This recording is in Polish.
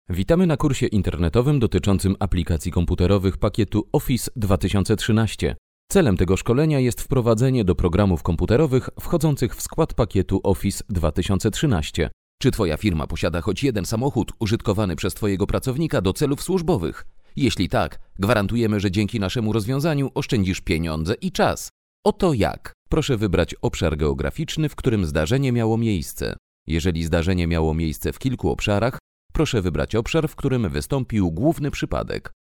Witamy na kursie internetowym dotyczącym aplikacji komputerowych pakietu Office 2013. Celem tego szkolenia jest wprowadzenie do programów komputerowych wchodzących w skład pakietu Office 2013. Czy Twoja firma posiada choć jeden samochód użytkowany przez Twojego pracownika do celów służbowych? Jeśli tak, gwarantujemy, że dzięki naszemu rozwiązaniu oszczędzisz pieniądze i czas. Oto jak. Proszę wybrać obszar geograficzny, w którym zdarzenie miało miejsce. Jeżeli zdarzenie miało miejsce w kilku obszarach, proszę wybrać obszar, w którym wystąpił główny przypadek.